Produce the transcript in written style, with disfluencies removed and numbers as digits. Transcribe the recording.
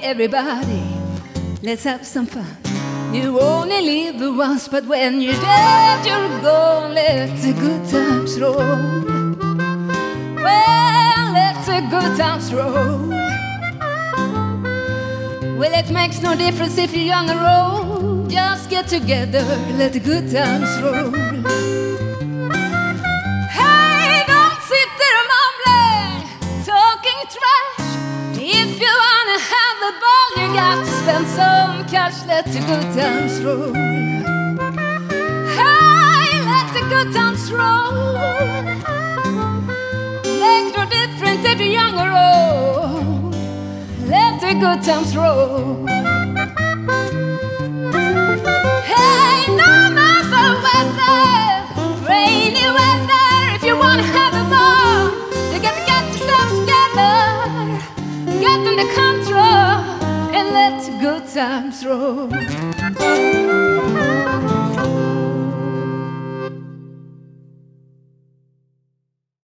everybody, let's have some fun. You only live once, but when you're dead, you're gone. Let the good times roll. Well, let the good times roll. Well, it makes no difference if you're young or old. Just get together, let the good times roll. Hey, don't sit there mumbling, talking trash. If you wanna have the ball, you got to spend some cash. Let the good times roll. Hey, let the good times roll. Make no difference if you're young or old. Let the good times roll. Hey, no matter weather, rainy weather, if you wanna have a ball, you got to get yourself together, get under control, and let the good times roll.